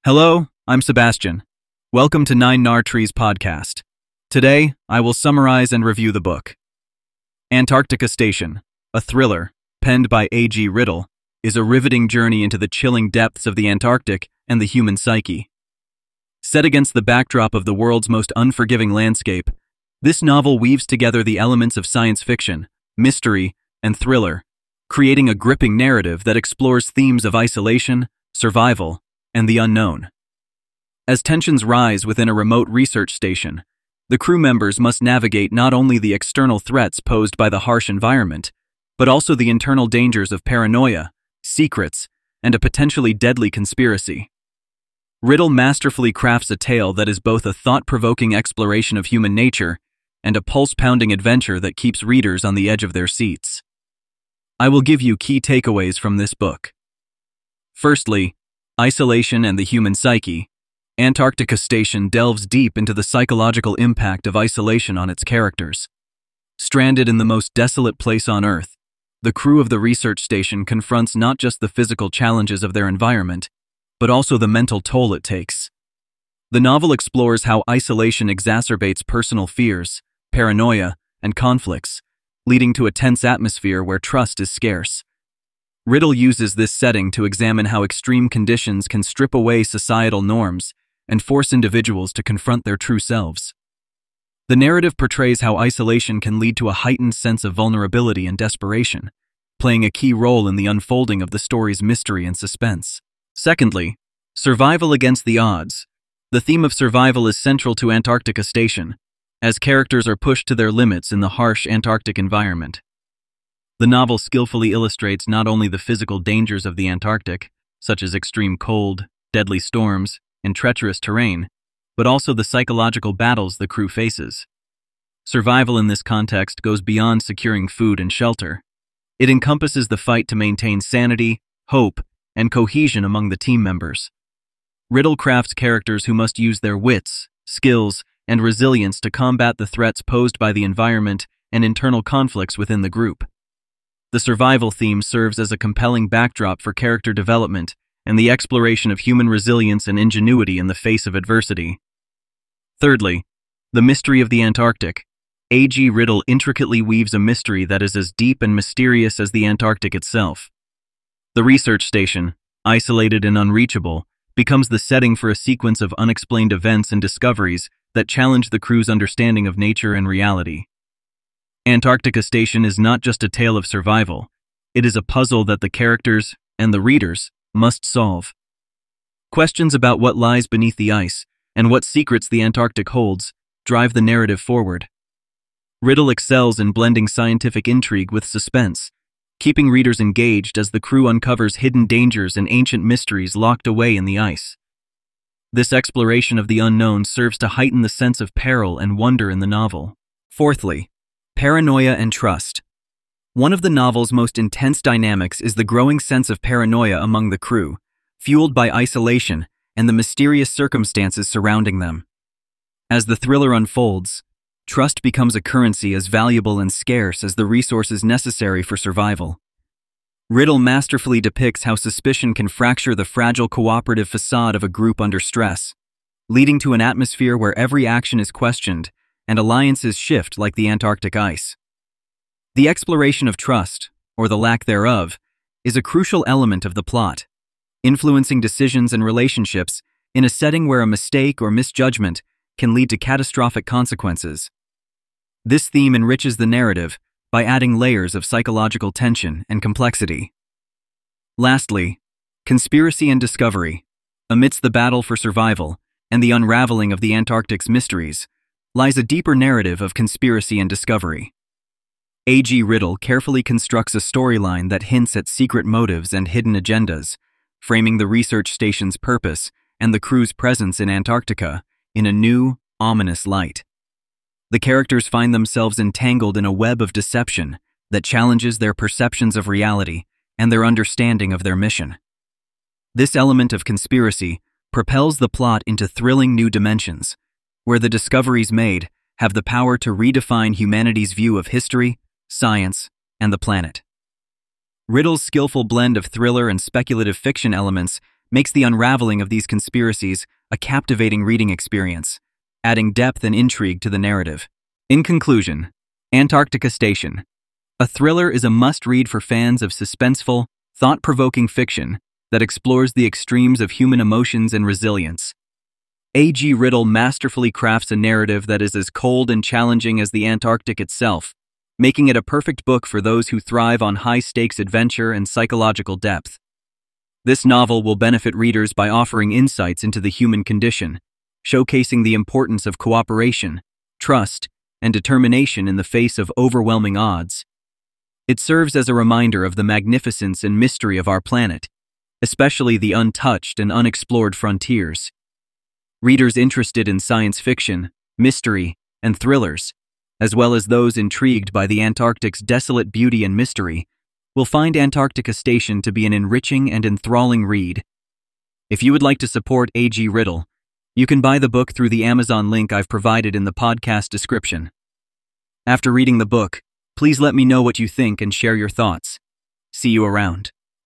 Hello, I'm Sebastian. Welcome to Nine Nar Trees podcast. Today, I will summarize and review the book. Antarctica Station, a thriller, penned by A.G. Riddle, is a riveting journey into the chilling depths of the Antarctic and the human psyche. Set against the backdrop of the world's most unforgiving landscape, this novel weaves together the elements of science fiction, mystery, and thriller, creating a gripping narrative that explores themes of isolation, survival, and the unknown. As tensions rise within a remote research station, the crew members must navigate not only the external threats posed by the harsh environment, but also the internal dangers of paranoia, secrets, and a potentially deadly conspiracy. Riddle masterfully crafts a tale that is both a thought-provoking exploration of human nature and a pulse-pounding adventure that keeps readers on the edge of their seats. I will give you key takeaways from this book. Firstly, isolation and the human psyche. Antarctica Station delves deep into the psychological impact of isolation on its characters. Stranded in the most desolate place on Earth, the crew of the research station confronts not just the physical challenges of their environment, but also the mental toll it takes. The novel explores how isolation exacerbates personal fears, paranoia, and conflicts, leading to a tense atmosphere where trust is scarce. Riddle uses this setting to examine how extreme conditions can strip away societal norms and force individuals to confront their true selves. The narrative portrays how isolation can lead to a heightened sense of vulnerability and desperation, playing a key role in the unfolding of the story's mystery and suspense. Secondly, survival against the odds. The theme of survival is central to Antarctica Station, as characters are pushed to their limits in the harsh Antarctic environment. The novel skillfully illustrates not only the physical dangers of the Antarctic, such as extreme cold, deadly storms, and treacherous terrain, but also the psychological battles the crew faces. Survival in this context goes beyond securing food and shelter. It encompasses the fight to maintain sanity, hope, and cohesion among the team members. Riddle crafts characters who must use their wits, skills, and resilience to combat the threats posed by the environment and internal conflicts within the group. The survival theme serves as a compelling backdrop for character development and the exploration of human resilience and ingenuity in the face of adversity. Thirdly, the mystery of the Antarctic. A.G. Riddle intricately weaves a mystery that is as deep and mysterious as the Antarctic itself. The research station, isolated and unreachable, becomes the setting for a sequence of unexplained events and discoveries that challenge the crew's understanding of nature and reality. Antarctica Station is not just a tale of survival, it is a puzzle that the characters and the readers must solve. Questions about what lies beneath the ice and what secrets the Antarctic holds drive the narrative forward. Riddle excels in blending scientific intrigue with suspense, keeping readers engaged as the crew uncovers hidden dangers and ancient mysteries locked away in the ice. This exploration of the unknown serves to heighten the sense of peril and wonder in the novel. Fourthly, paranoia and trust. One of the novel's most intense dynamics is the growing sense of paranoia among the crew, fueled by isolation and the mysterious circumstances surrounding them. As the thriller unfolds, trust becomes a currency as valuable and scarce as the resources necessary for survival. Riddle masterfully depicts how suspicion can fracture the fragile cooperative facade of a group under stress, leading to an atmosphere where every action is questioned and alliances shift like the Antarctic ice. The exploration of trust, or the lack thereof, is a crucial element of the plot, influencing decisions and relationships in a setting where a mistake or misjudgment can lead to catastrophic consequences. This theme enriches the narrative by adding layers of psychological tension and complexity. Lastly, conspiracy and discovery. Amidst the battle for survival and the unraveling of the Antarctic's mysteries, lies a deeper narrative of conspiracy and discovery. A.G. Riddle carefully constructs a storyline that hints at secret motives and hidden agendas, framing the research station's purpose and the crew's presence in Antarctica in a new, ominous light. The characters find themselves entangled in a web of deception that challenges their perceptions of reality and their understanding of their mission. This element of conspiracy propels the plot into thrilling new dimensions, where the discoveries made have the power to redefine humanity's view of history, science, and the planet. Riddle's skillful blend of thriller and speculative fiction elements makes the unraveling of these conspiracies a captivating reading experience, adding depth and intrigue to the narrative. In conclusion, Antarctica Station. A Thriller is a must-read for fans of suspenseful, thought-provoking fiction that explores the extremes of human emotions and resilience. A.G. Riddle masterfully crafts a narrative that is as cold and challenging as the Antarctic itself, making it a perfect book for those who thrive on high-stakes adventure and psychological depth. This novel will benefit readers by offering insights into the human condition, showcasing the importance of cooperation, trust, and determination in the face of overwhelming odds. It serves as a reminder of the magnificence and mystery of our planet, especially the untouched and unexplored frontiers. Readers interested in science fiction, mystery, and thrillers, as well as those intrigued by the Antarctic's desolate beauty and mystery, will find Antarctica Station to be an enriching and enthralling read. If you would like to support A.G. Riddle, you can buy the book through the Amazon link I've provided in the podcast description. After reading the book, please let me know what you think and share your thoughts. See you around.